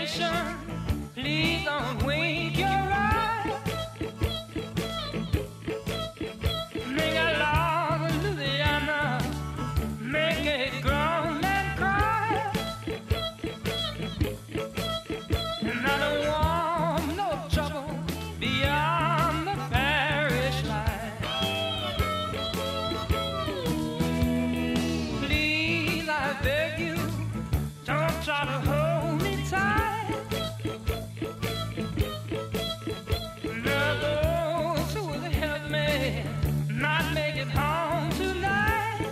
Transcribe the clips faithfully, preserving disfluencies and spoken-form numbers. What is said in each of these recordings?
station. Please don't wink your eye. Make a love in Louisiana. Make it grown and cry. And I don't want no trouble beyond the parish line. Please, I beg you, don't try to hold me tight. Those who will help me not make it home tonight.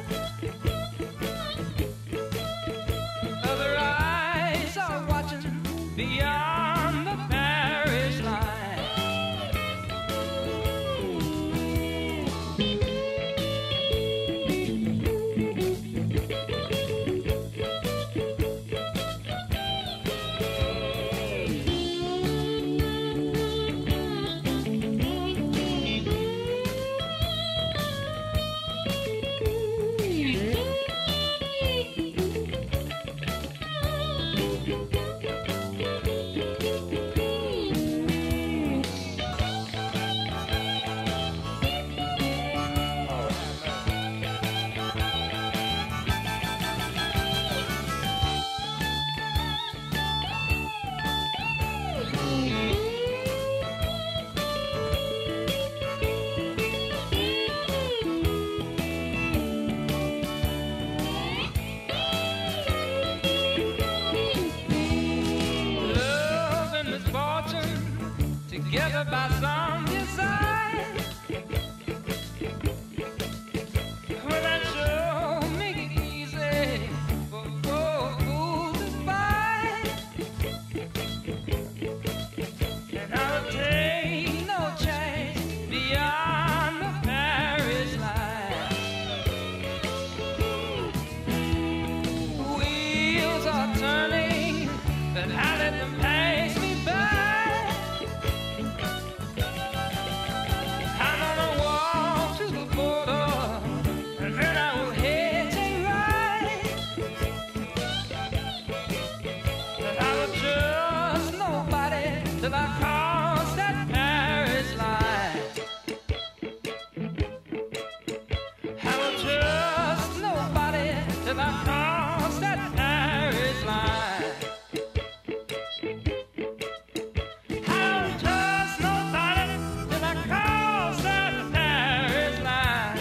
Other eyes are watching beyond the parish line. Love and misfortune together by some design. Well, that sure make it easy for poor fools to find. And I'll take no chance beyond the parish line. Wheels are turning, but I let them pass me by. I'm gonna walk to the border, and then I will head a right. And I will trust nobody till I cross that Paris line. I will trust nobody till I cross that Paris line. I will trust nobody till I cross that Paris line.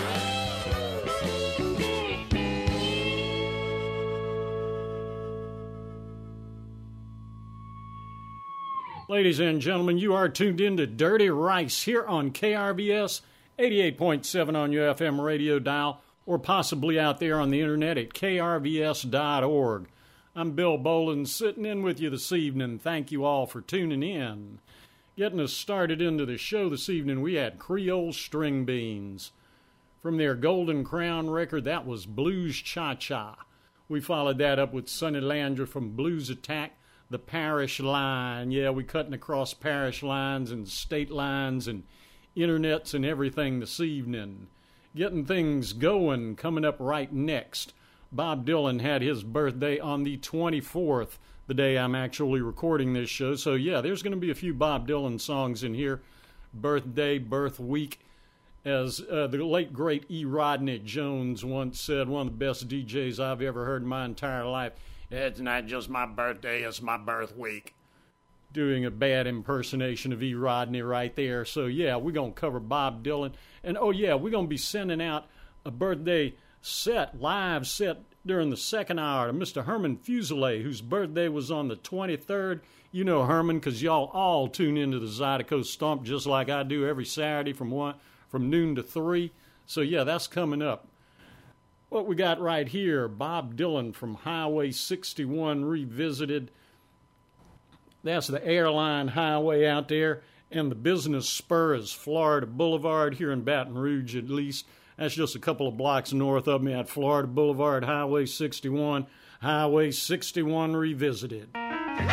Ladies and gentlemen, you are tuned in to Dirty Rice here on K R V S eighty-eight point seven on your F M radio dial, or possibly out there on the internet at K R V S dot org. I'm Bill Boland, sitting in with you this evening. Thank you all for tuning in. Getting us started into the show this evening, we had Creole String Beans. From their Golden Crown record, that was Blues Cha-Cha. We followed that up with Sonny Landry from Blues Attack, The Parish Line. Yeah, we cutting across parish lines and state lines and internets and everything this evening. Getting things going, coming up right next. Bob Dylan had his birthday on the twenty-fourth, the day I'm actually recording this show. So, yeah, there's going to be a few Bob Dylan songs in here. Birthday, birth week. As uh, the late, great E. Rodney Jones once said, one of the best D Js I've ever heard in my entire life, it's not just my birthday, it's my birth week. Doing a bad impersonation of E. Rodney right there. So, yeah, we're going to cover Bob Dylan. And, oh, yeah, we're going to be sending out a birthday set, live set during the second hour to Mister Herman Fuselier, whose birthday was on the twenty-third. You know Herman because y'all all tune into the Zydeco Stomp just like I do every Saturday from one, from noon to three. So, yeah, that's coming up. What we got right here, Bob Dylan from Highway sixty-one Revisited. That's the airline highway out there, and the business spur is Florida Boulevard here in Baton Rouge at least. That's just a couple of blocks north of me at Florida Boulevard, Highway sixty-one, Highway sixty-one Revisited. Oh,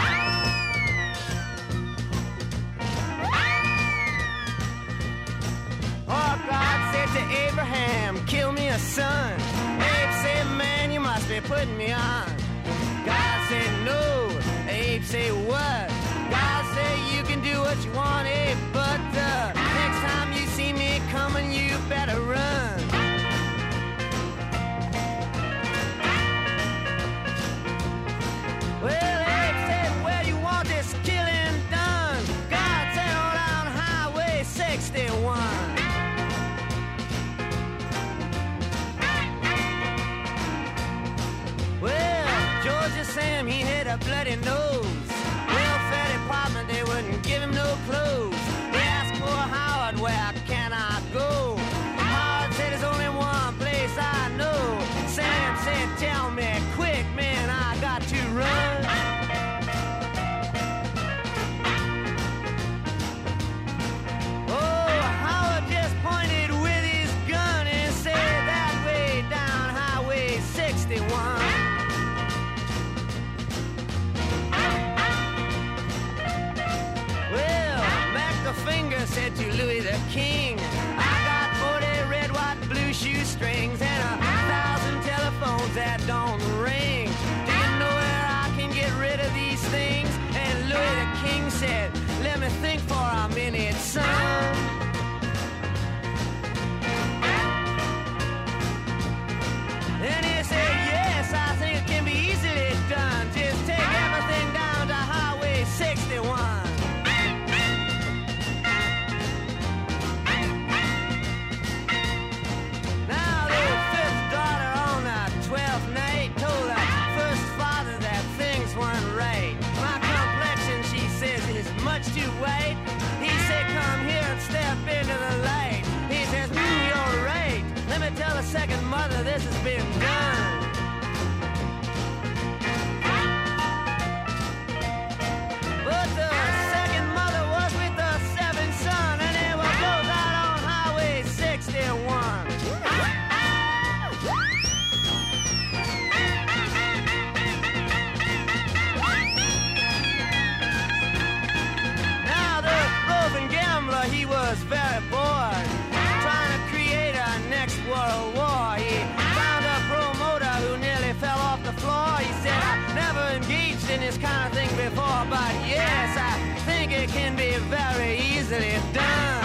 God said to Abraham, kill me a son. Abe said, man, you must be putting me on. God said, no. Abe said, what? said to Louis the King, I got forty red, white, blue shoestrings and a thousand telephones that don't ring. Do you know where I can get rid of these things? And Louis the King said, let me think for a minute, son. And he said, yes, I think it can be easily done. Just take everything down to Highway sixty-one. Now the fifth daughter on the twelfth night told her first father that things weren't right. My complexion, she says, is much too white. He said, come here and step into the light. He says, mm, you're right. Let me tell the second mother this has been done. But the second mother was with the seventh son, and they were both out on Highway sixty-one. Now the roving gambler, he was very bored, trying to create a next world war. He found a promoter who nearly fell off the floor. He said, I never engaged in this kind of thing before, but yes, I think it can be very easily done.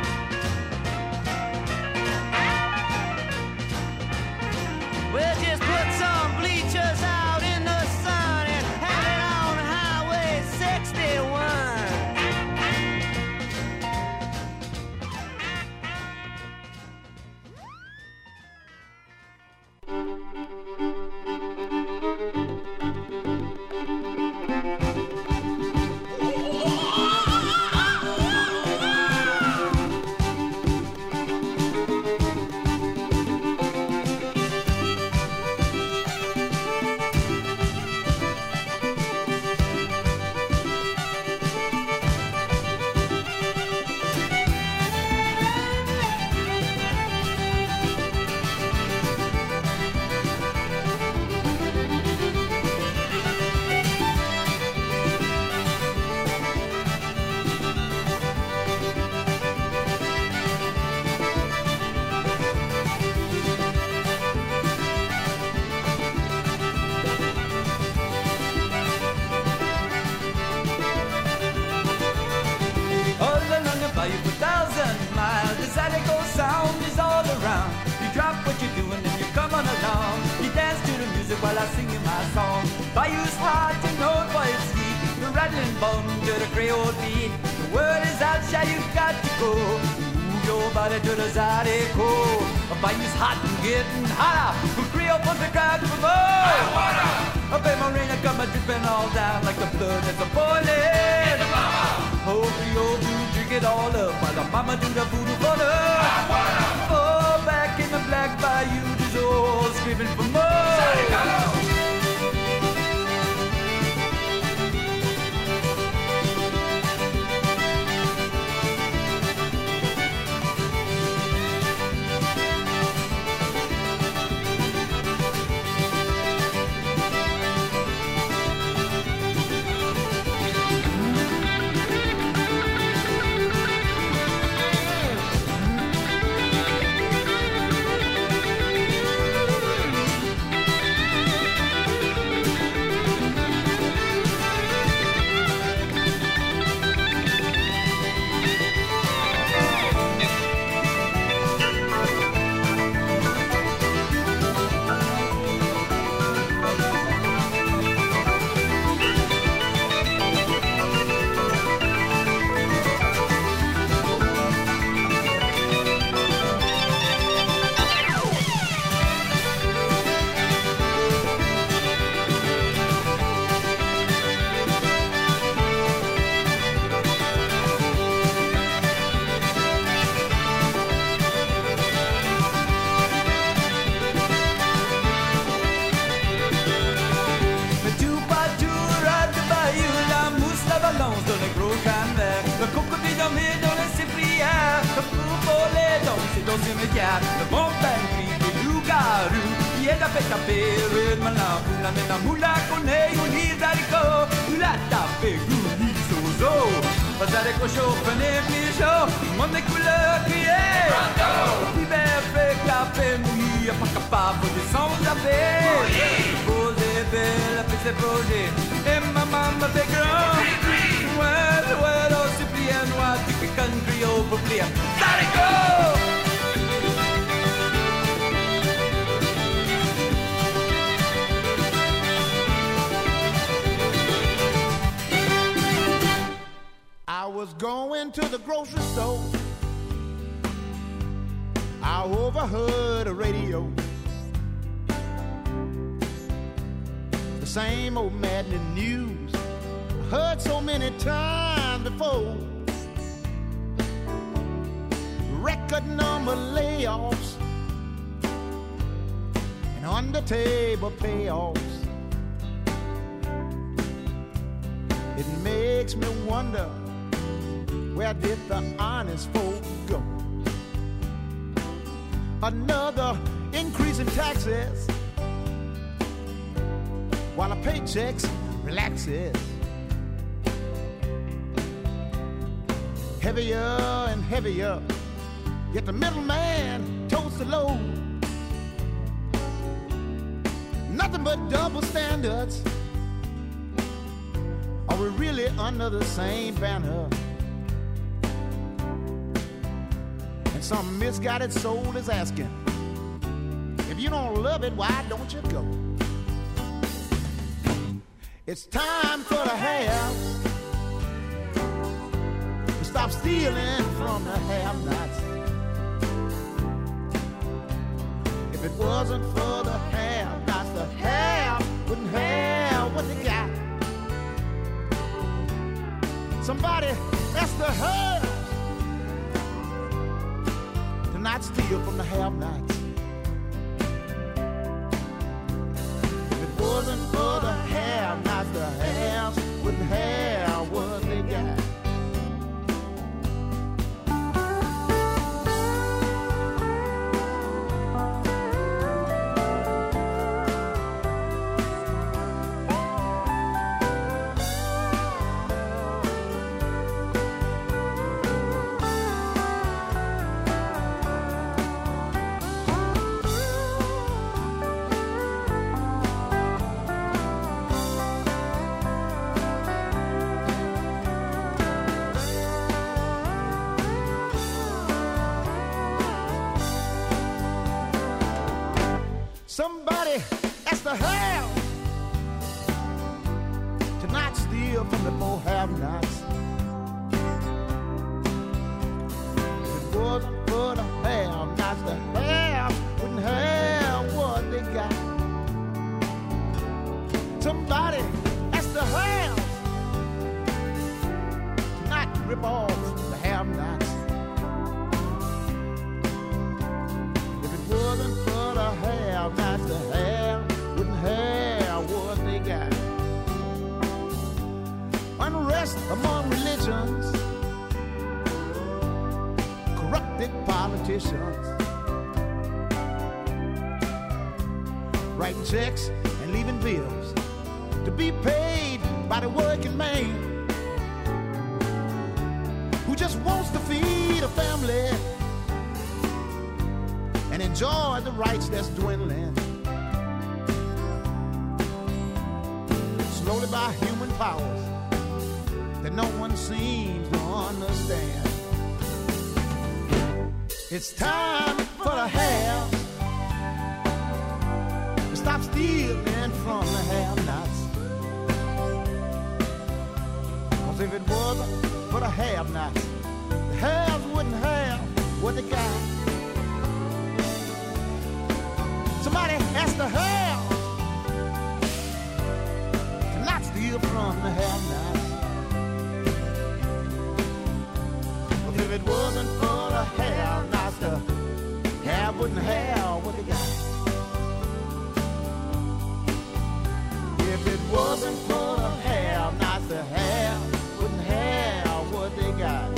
We'll just put some bleachers out in the sun and have it on Highway sixty-one. While I sing you my song, Bayou's hard to know, boy, it's sweet. The rattling bone to the Creole beat. The word is out, shy, you got to go. Move your body to the Zydeco. Bayou's hot and getting hotter. From Creole puts the crowd to more. A bit more rain, I come a dripping all down like the blood that's a boiling. Oh, Creole do drink it all up while the mama do the voodoo for love. Oh, back in the black Bayou, just all screaming for more. cimetière, le bon pain gris des loups-garous, qui est avec ta période, maintenant, vous la mettez à moula, qu'on est, on y est d'haricot, la tapé, goût, ni sozo, pas avec au chaud, prenez, chaud, mon des couleurs criées. L'hiver fait café mouillé, pas capable de descendre la paix. Posez belle, fait ses projets, et maman me fait grand. Well, well, oh, c'est bien noir, tu fais country over clear. Let it go! I was going to the grocery store. I overheard a radio. The same old maddening news I heard so many times before. Record number layoffs and under-table payoffs. It makes me wonder, where did the honest folk go? Another increase in taxes while the paychecks relaxes. Heavier and heavier, yet the middleman totes the load. Nothing but double standards. Are we really under the same banner? And some misguided soul is asking, if you don't love it, why don't you go? It's time for the haves to stop stealing from the have-nots. If it wasn't for the have-nots, the have wouldn't have what they got. Somebody ask the haves to not steal from the have-nots. If it wasn't for the have-nots, the haves wouldn't have what they got. Somebody has to have to not steal from the more have-nots. If it wasn't for the have-nots, the have wouldn't have what they got. Somebody has to have to not rip off the have-nots. If it wasn't for the have-nots, the have wouldn't have what they got. Unrest among religions, corrupted politicians, writing checks and leaving bills to be paid by the working man who just wants to feed a family and enjoy the rights that's dwindling. Slowly by human powers that no one seems to understand. It's time for the have to stop stealing from the have-nots. 'Cause if it wasn't for the have-nots, the haves wouldn't have what they got. Somebody has to have to not steal from the have-nots. 'Cause if it wasn't for the have-nots, the have wouldn't have what they got. If it wasn't for the have-nots, the have wouldn't have what they got.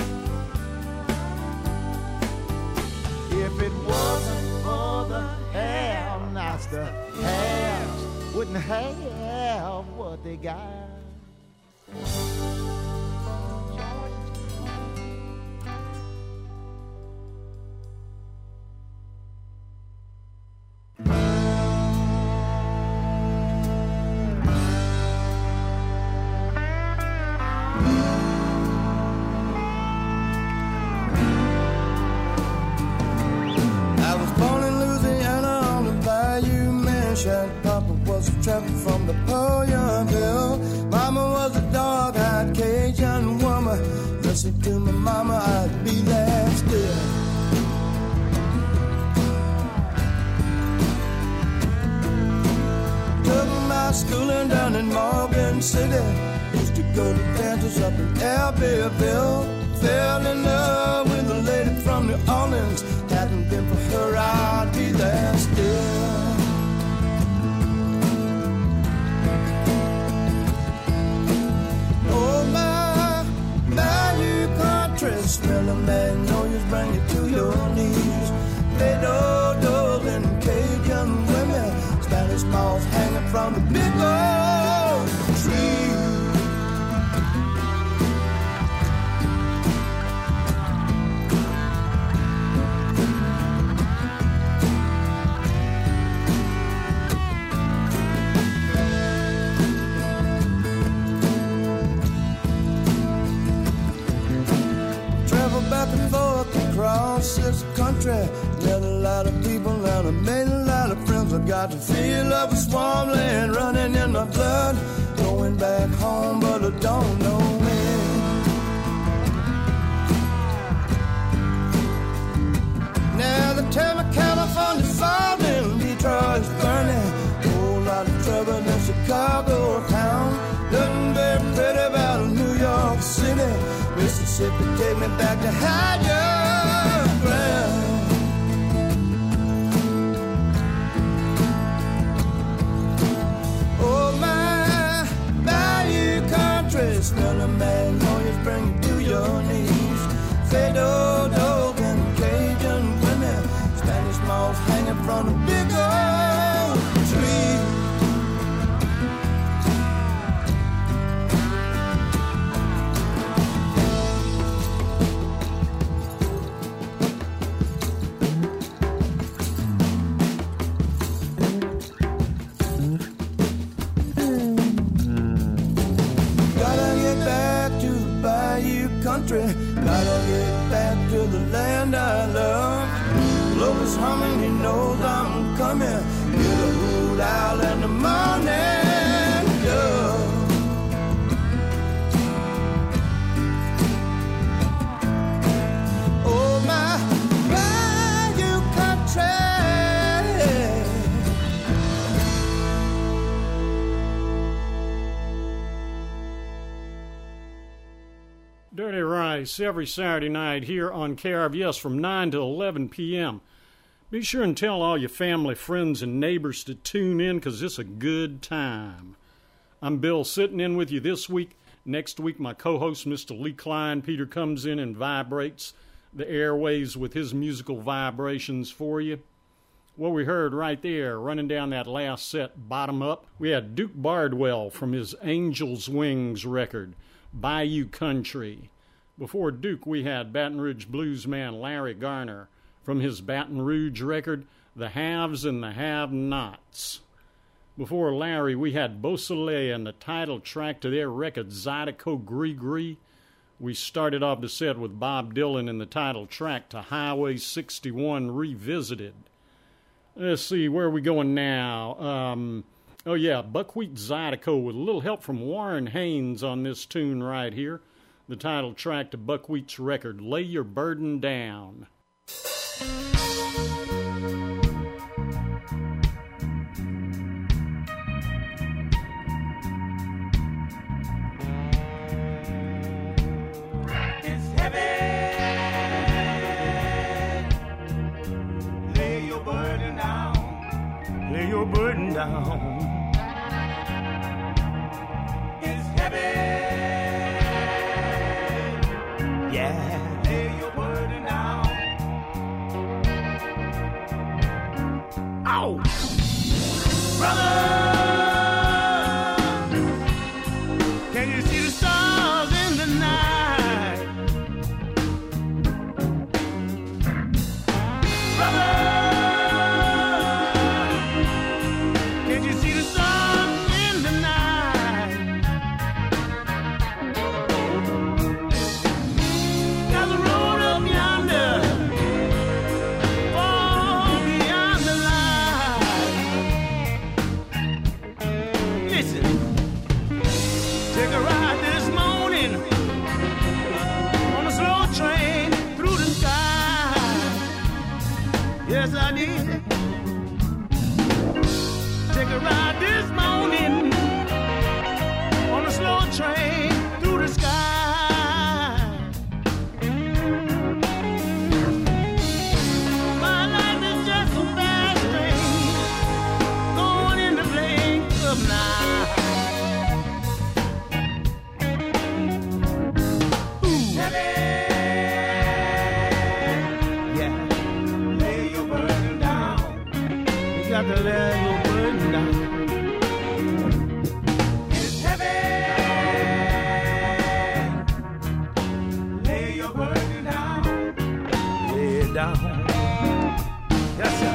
If it wasn't for the have-nots, the haves wouldn't have what they got. I was born in Louisiana on the Bayou Mission. Papa was a trucker from Napoleonville. Mama was a dog-eyed Cajun woman. Listen to my mama, I'd be there still. Took my schooling down in Morgan City. Used to go to dances up in Abbeville. Fell in love with a lady from New Orleans. Hadn't been for her, I'd be there still. Oh, my Bayou country, smell of magnolias, bring you to your knees. Play do-dos and Cajun women, Spanish moths hanging from the big old tree. Back and forth across this country, met a lot of people and I made a lot of friends. I got the feel of a swampland running in my blood. Going back home, but I don't know when. Now they tell me California's falling, Detroit's burning. Whole lot of trouble in Chicago town. Nothing very pretty about New York City. Mississippi, take me back to higher ground. Oh, my Bayou country, smell of magnolias, bring you to your knees. Fado, dog, and Cajun women, Spanish moths hanging from a big old tree. Country, gotta get back to the land I love. Love is humming, he knows I'm coming. Hear the hoot owl in the morning dove. Oh, my Bayou country. Dirty Rice every Saturday night here on K R V S from nine to eleven p.m. Be sure and tell all your family, friends, and neighbors to tune in because it's a good time. I'm Bill sitting in with you this week. Next week, my co-host, Mister Lee Klein, Peter, comes in and vibrates the airways with his musical vibrations for you. What we heard right there, running down that last set, bottom up, we had Duke Bardwell from his Angel's Wings record, Bayou Country. Before Duke, we had Baton Rouge bluesman Larry Garner from his Baton Rouge record, The Haves and the Have-Nots. Before Larry, we had Beausoleil and the title track to their record, Zydeco Gree Gree. We started off the set with Bob Dylan and the title track to Highway sixty-one Revisited. Let's see, where are we going now? Um... Oh, yeah, Buckwheat Zydeco with a little help from Warren Haynes on this tune right here. The title track to Buckwheat's record, Lay Your Burden Down. It's heavy. Lay your burden down. Lay your burden down. Yeah, lay your burden down. Ow! Brother, can you see the stars in the night? Brother, can you see the stars in the night? lay your burden down. It's heavy. Lay your burden down. Lay it down. Yes, sir.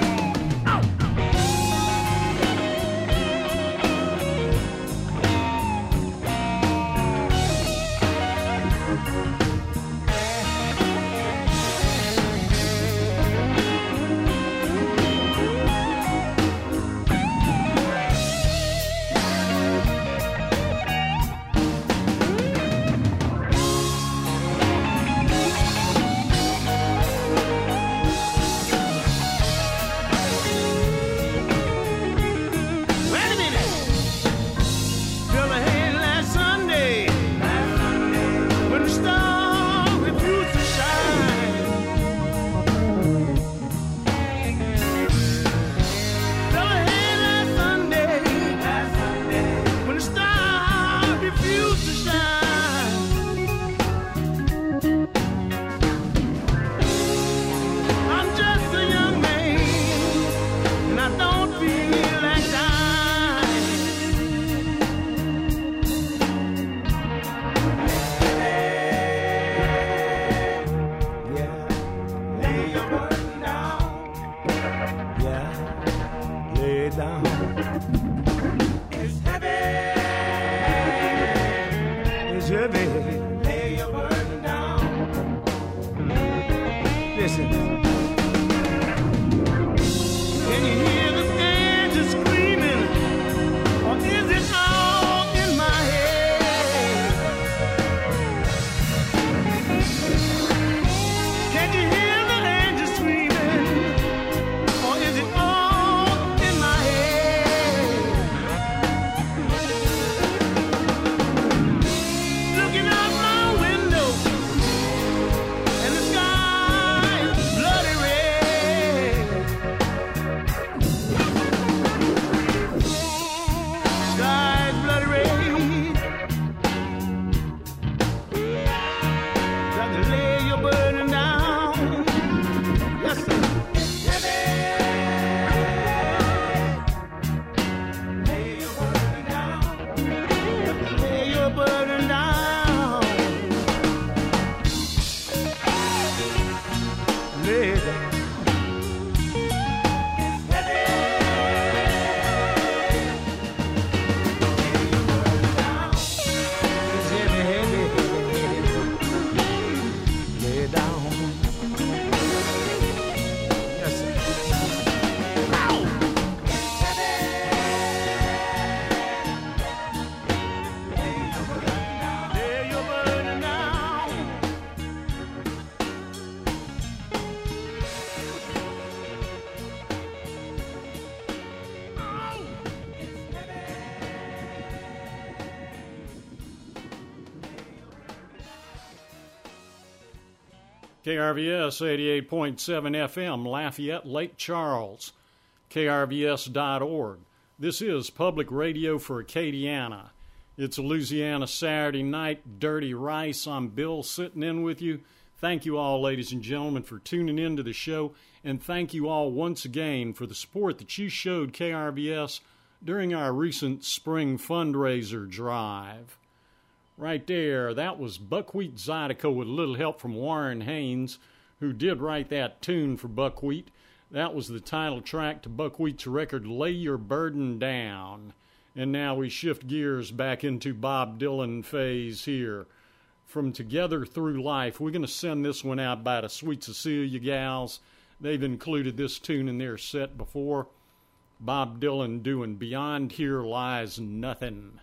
K R V S eighty-eight point seven F M, Lafayette, Lake Charles, K R V S dot org. This is Public Radio for Acadiana. It's a Louisiana Saturday night, Dirty Rice. I'm Bill sitting in with you. Thank you all, ladies and gentlemen, for tuning in to the show, and thank you all once again for the support that you showed K R V S during our recent spring fundraiser drive. Right there, that was Buckwheat Zydeco with a little help from Warren Haynes, who did write that tune for Buckwheat. That was the title track to Buckwheat's record, Lay Your Burden Down. And now we shift gears back into Bob Dylan phase here. From Together Through Life, we're going to send this one out by the Sweet Cecilia Gals. They've included this tune in their set before. Bob Dylan doing Beyond Here Lies Nothing.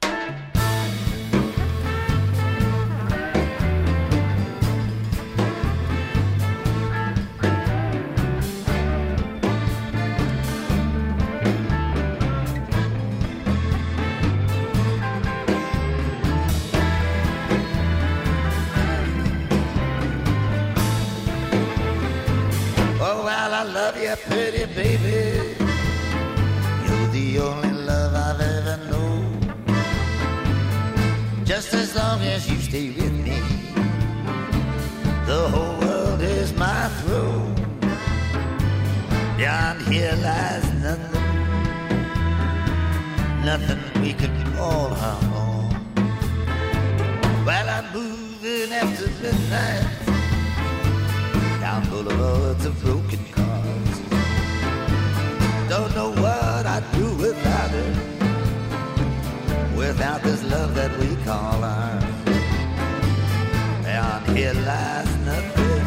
I love you, pretty baby. You're the only love I've ever known. Just as long as you stay with me, the whole world is my throne. Beyond here lies nothing. nothing we could call our own. Well, I'm moving after midnight down boulevards of broken cars. Don't know what I'd do without her, without this love that we call ours. And here lies nothing,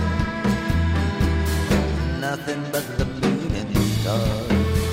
nothing but the moon and the stars.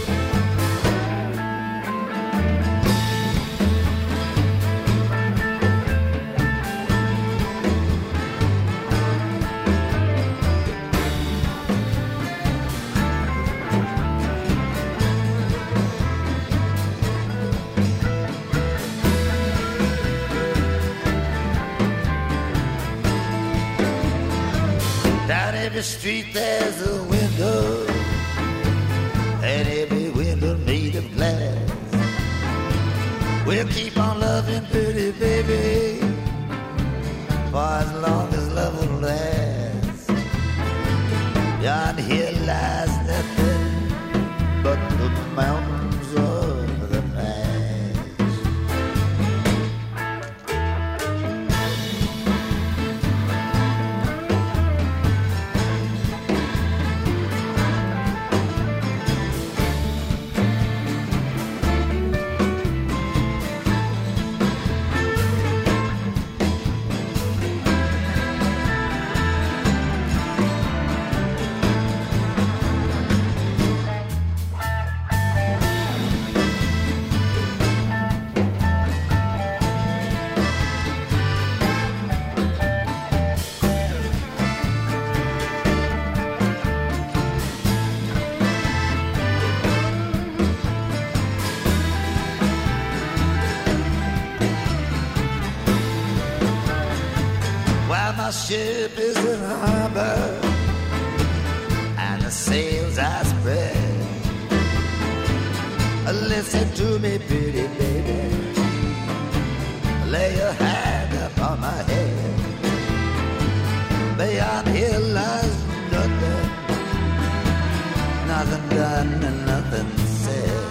Every street there's a window, and every window made of glass. We'll keep on loving pretty baby for as long as love will last. Beyond here lies nothing but the mountains of the past. Ship is in harbor and the sails are spread. Listen to me, pretty baby, lay your hand upon my head. Beyond here lies nothing, nothing done and nothing said.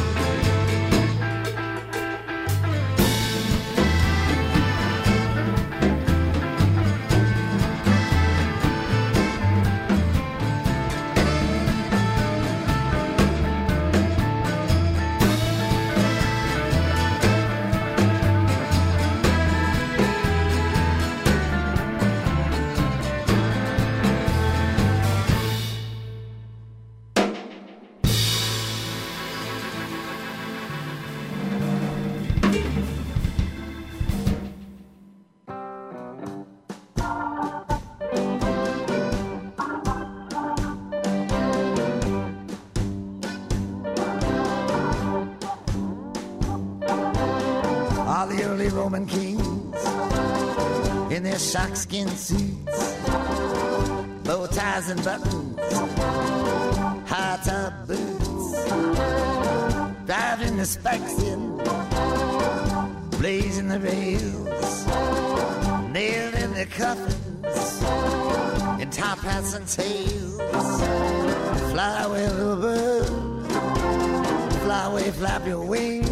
Roman kings in their sharkskin suits, bow ties and buttons, high top boots, driving the spikes in, blazing the rails, nailed in the coffins, in top hats and tails. Fly away, little bird, fly away, flap your wings.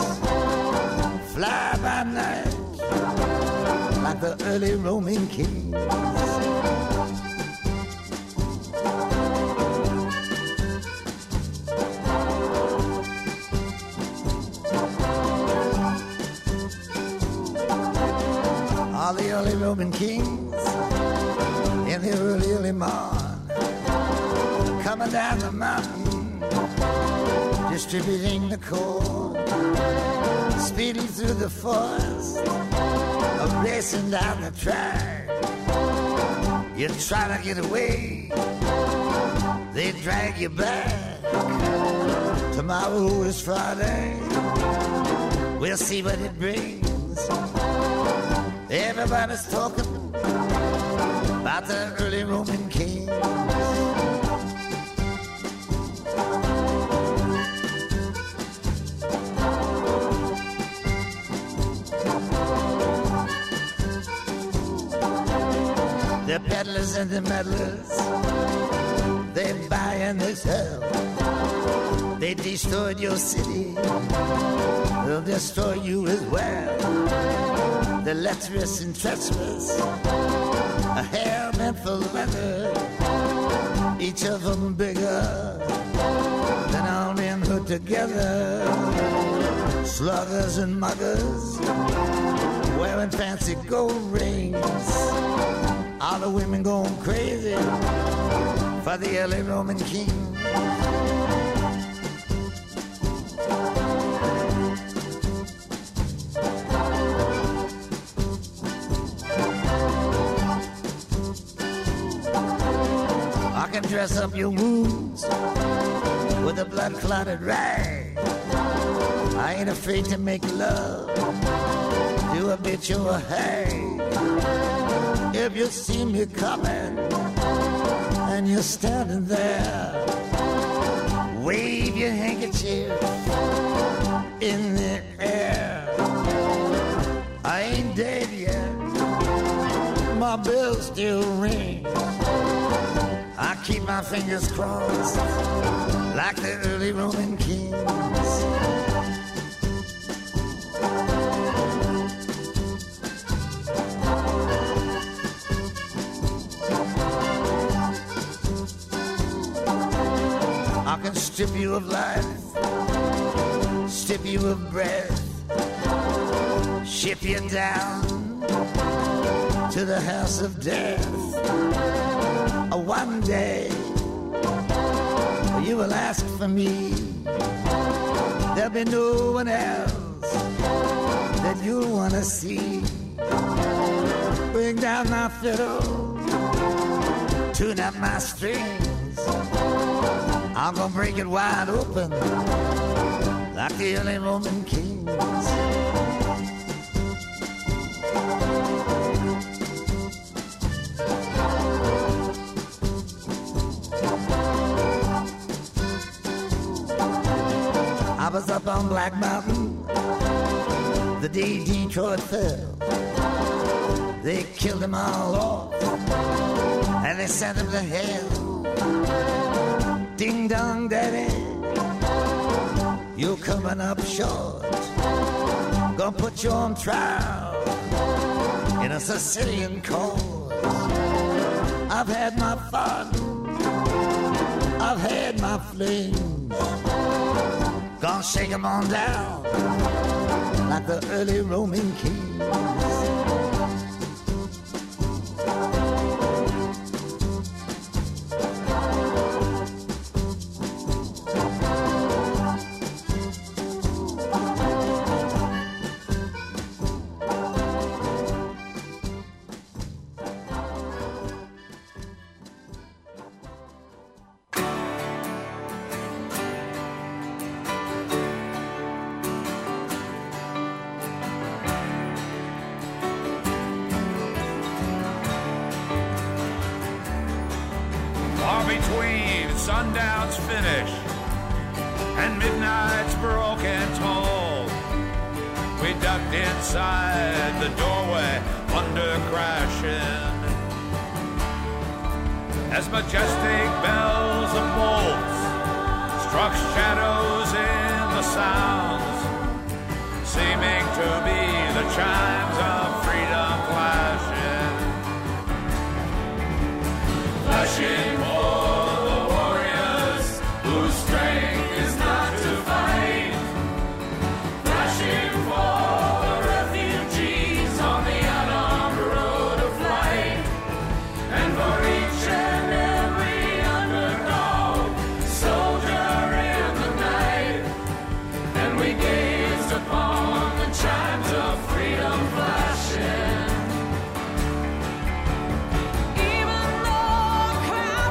Fly by night like the early Roman kings. All the early Roman kings in the early, early morn, coming down the mountain, distributing the corn. Speeding through the forest, or racing down the track. You try to get away, they drag you back. Tomorrow is Friday, we'll see what it brings. Everybody's talking about the early Roman kings. The peddlers and the meddlers, they buy and they sell. They destroyed your city, they'll destroy you as well. They're lecherous and treacherous, a hair meant for leather, each of them bigger than all men put together. Sluggers and muggers, wearing fancy gold rings, all the women going crazy for the early Roman king. I can dress up your wounds with a blood-clotted rag. I ain't afraid to make love to a bitch or a hag. If you see me coming and you're standing there, wave your handkerchief in the air. I ain't dead yet, my bell still rings. I keep my fingers crossed like the early Roman kings. I can strip you of life, strip you of breath, ship you down to the house of death. One day you will ask for me, there'll be no one else that you'll want to see. Bring down my fiddle, tune up my strings, I'm gonna break it wide open like the early Roman kings. I was up on Black Mountain the day Detroit fell. They killed them all off and they sent them to hell. Ding dong daddy, you're coming up short. Gonna put you on trial in a Sicilian court. I've had my fun, I've had my flings. Gonna shake 'em on down like the early Roman kings. Between sundown's finished and midnight's broken toll, we ducked inside the doorway under crashing as majestic bells of bolts struck shadows in the sounds, seeming to be the chimes of freedom flashing, flashing more. Strength is not to fight, flashing for the refugees on the unarmed road of flight, and for each and every underdog, soldier in the night, and we gazed upon the chimes of freedom flashing. Even though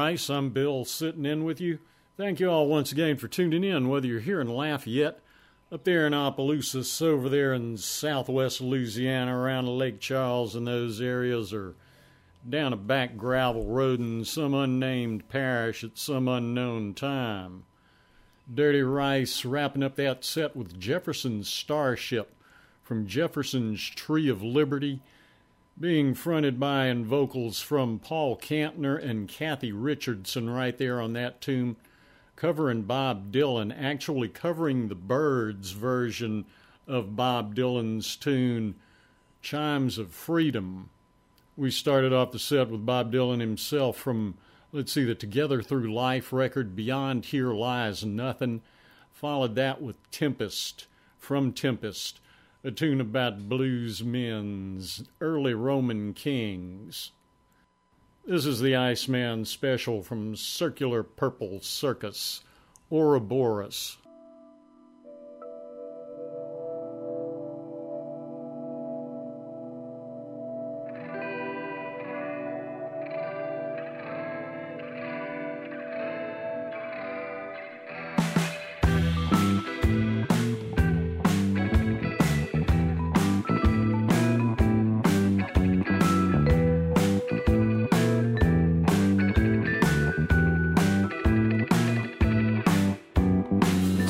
Rice. I'm Bill, sitting in with you. Thank you all once again for tuning in, whether you're here in Lafayette, up there in Opelousas, over there in southwest Louisiana, around Lake Charles and those areas, or down a back gravel road in some unnamed parish at some unknown time. Dirty Rice wrapping up that set with Jefferson's Starship from Jefferson's Tree of Liberty, being fronted by and vocals from Paul Kantner and Kathy Richardson right there on that tune, covering Bob Dylan, actually covering the Byrds version of Bob Dylan's tune, Chimes of Freedom. We started off the set with Bob Dylan himself from, let's see, the Together Through Life record, Beyond Here Lies Nothing. Followed that with Tempest, from Tempest, a tune about blues men's early Roman kings. This is the Iceman special from Circular Purple Circus, Ouroboros. Thank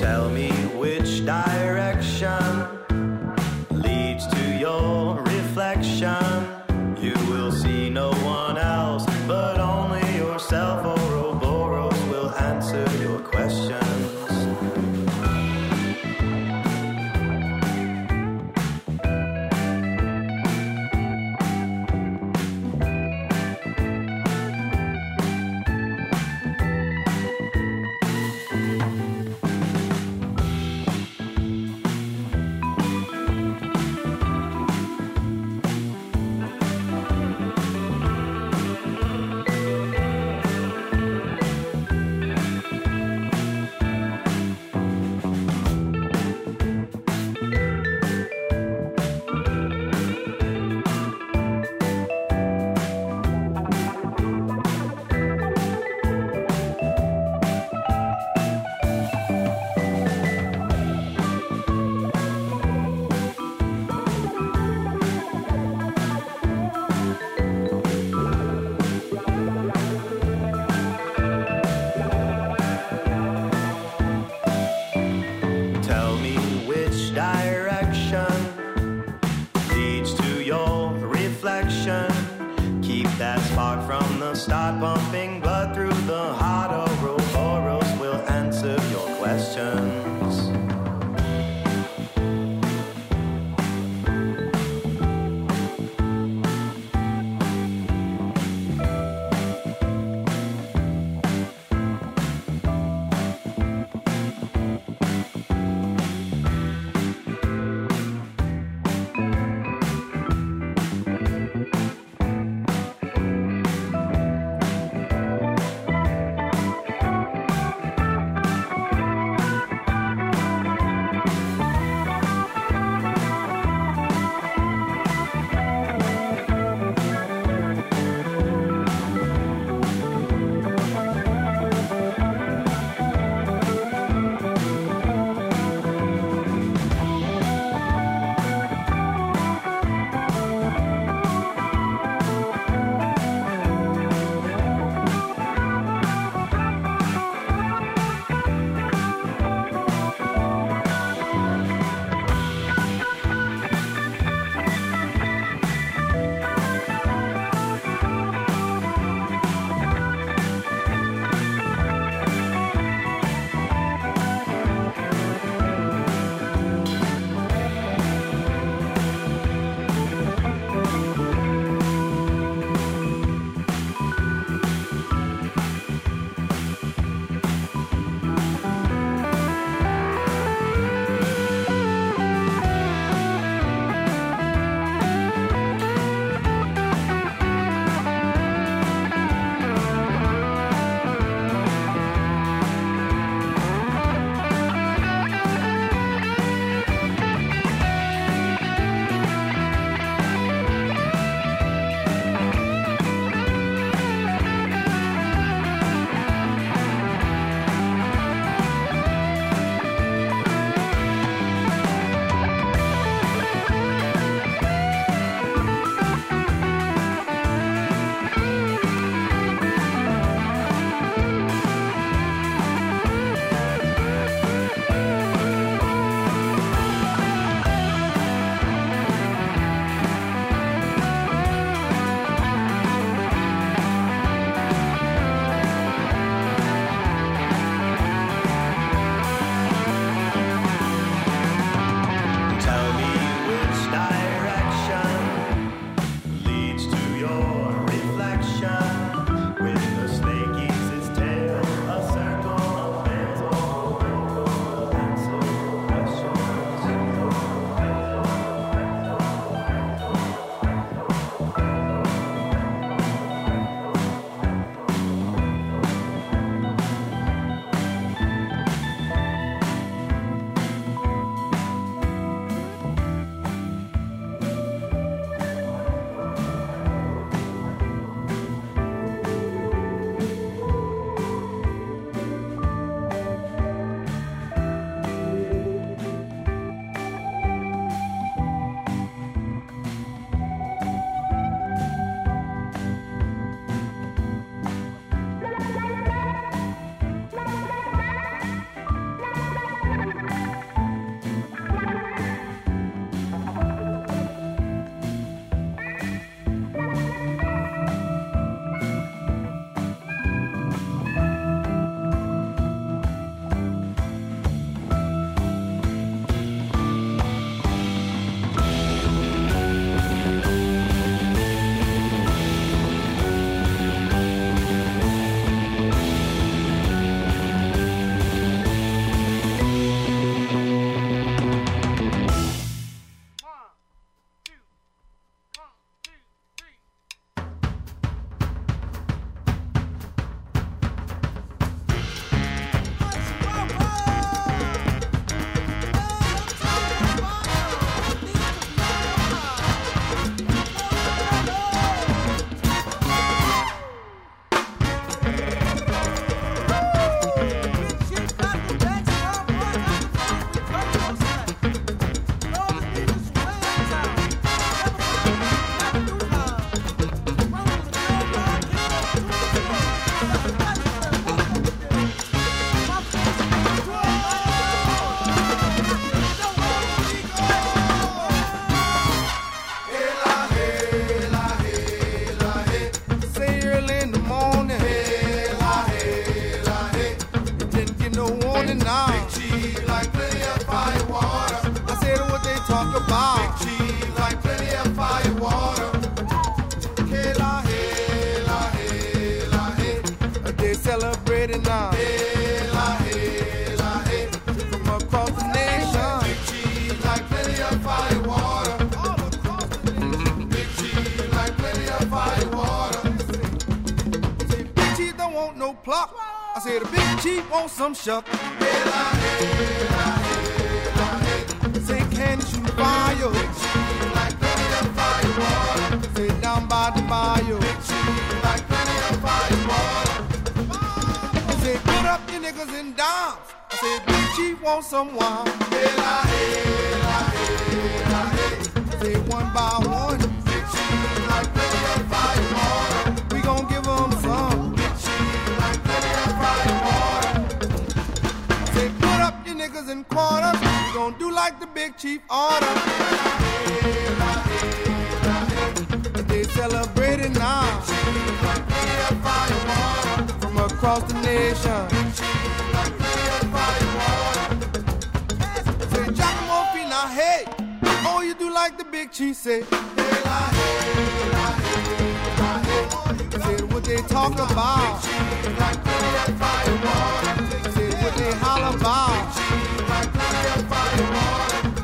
don't want it now. Big cheese like plenty of fire water. I said what they talk about. Big cheese like plenty of fire water. Hey la hey la hey la hey. They celebrating now. Hey la hey la hey. From across the nation. Big cheese like plenty of fire water. Big cheese like plenty of fire water. Say Big Chief don't want no pluck. I said the Big Chief wants some shuck. Hey la hey la hey la hey. Say can you shoot fire? Big cheese like plenty of fire water. Say down by the bayou. Big cheese like plenty of fire water. Say put up your niggas in dimes. I said Big Chief wants some wine. Hey la hey la hey la hey. Say one by one. Big cheese like plenty of fire water. We gon' give them some. Big cheese like plenty of fire water. Say put up your niggas in quarters. We gon' do like the Big Chief order. Hey la hey la hey. They celebrating now. Cheese like plenty of fire water. From across the nation. Cheese like plenty of fire water. Say Giacomo Fina, hey. Oh, you do like the Big Chief say. Hey la hey la hey la hey. Say what they talk about. Cheese like plenty of fire water. Say what they holler about. Cheese like plenty of fire water.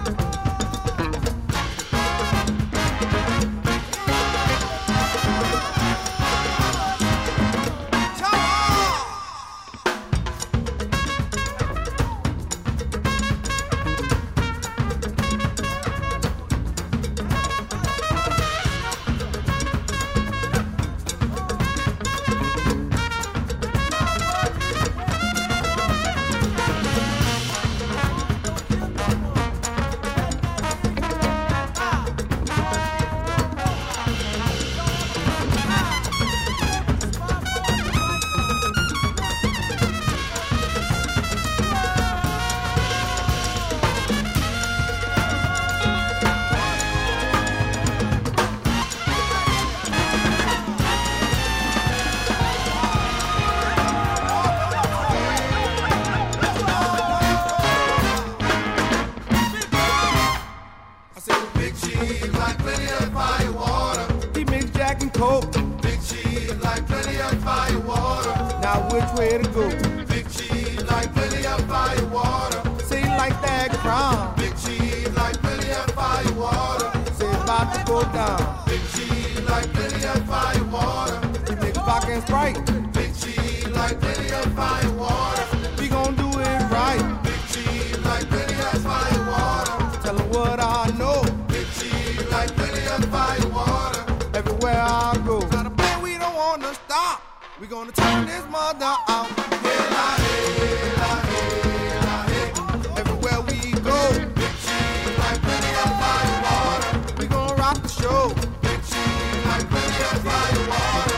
Big cheese like plenty of fire water. He mixed Jack and Coke. Big cheese like plenty of fire water. Now which way to go? Big cheese like plenty of fire water. Say you like that crown. Big cheese like plenty of fire water. Say about to go down. Big cheese like plenty of fire water. He mix vodka and Sprite. Big cheese like plenty of fire water. We gon' do it right. Big cheese like plenty of fire water. Tell him what I know. Big cheese like plenty of fire water. Everywhere I go. Got a plan, we don't wanna stop. We gonna turn this mother out. Hey la hey la hey la hey. Everywhere we go. Big cheese like plenty of fire water. We gon' rock the show. Big cheese like plenty of fire water.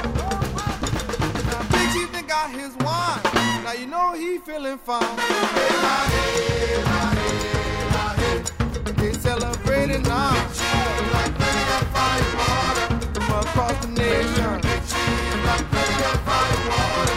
Now Big Chief done got his wine. Now you know he feeling fine. Hey la hey la hey la hey. They celebrating now. Big cheese like plenty of fire water. From across the nation. Big cheese like plenty of fire water.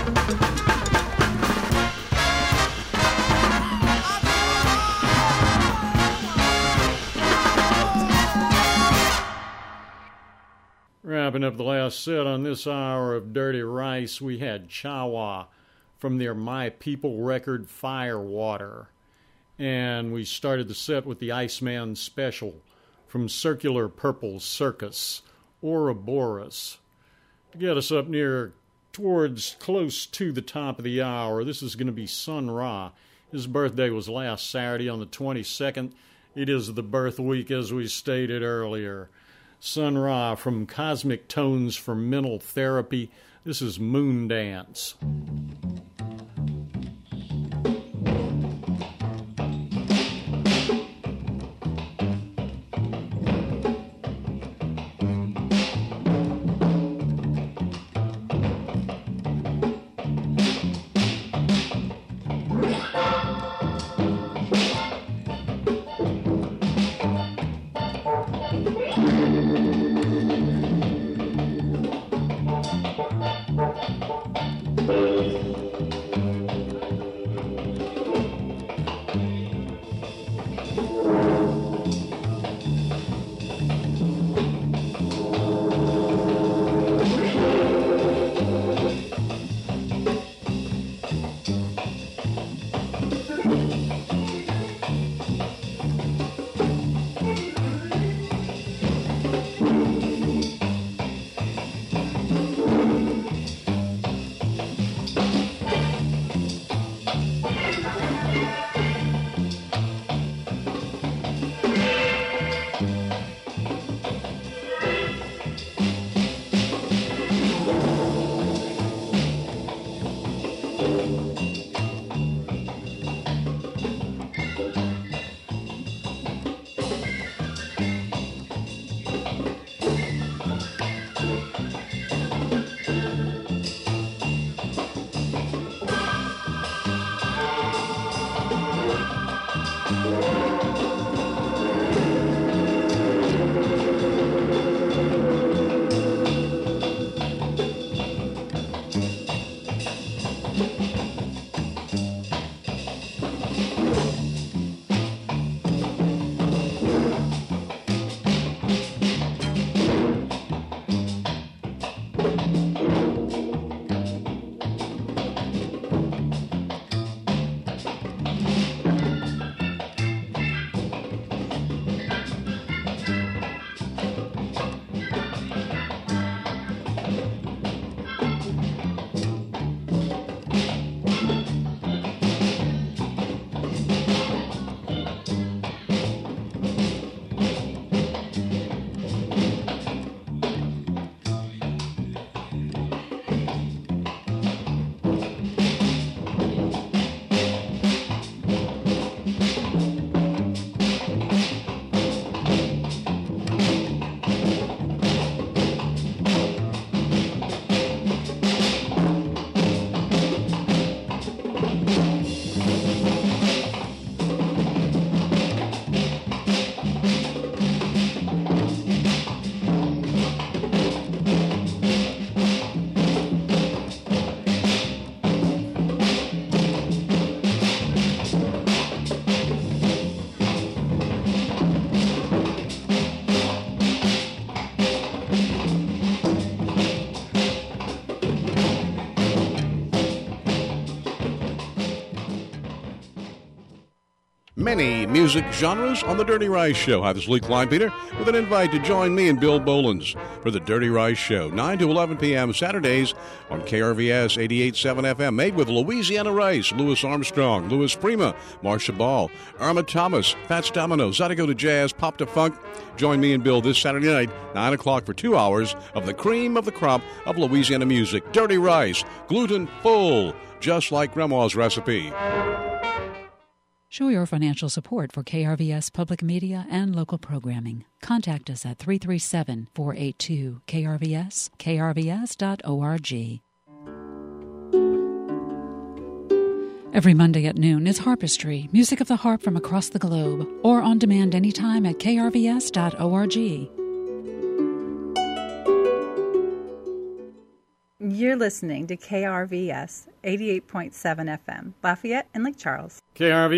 Wrapping up the last set on this hour of Dirty Rice, we had Chawa from their My People record, Firewater. And we started the set with the Iceman Special from Circular Purple Circus, Ouroboros. To get us up near, towards, close to the top of the hour, this is going to be Sun Ra. His birthday was last Saturday on the twenty-second. It is the birth week, as we stated earlier. Sun Ra from Cosmic Tones for Mental Therapy. This is Moon Dance. Thank you. many music genres on The Dirty Rice Show. Hi, this is Lee Kleinpeter with an invite to join me and Bill Bolins for The Dirty Rice Show, nine to eleven p.m. Saturdays on K R V S eighty-eight point seven F M, made with Louisiana Rice, Louis Armstrong, Louis Prima, Marsha Ball, Irma Thomas, Fats Domino, Zydeco to Jazz, Pop to Funk. Join me and Bill this Saturday night, nine o'clock, for two hours of the cream of the crop of Louisiana music. Dirty Rice, gluten full, just like Grandma's recipe. Show your financial support for K R V S Public Media and local programming. Contact us at three three seven, four eight two, K R V S, K R V S dot org. Every Monday at noon is Harpistry, music of the harp from across the globe, or on demand anytime at K R V S dot org. You're listening to K R V S eighty-eight point seven F M, Lafayette and Lake Charles. K R V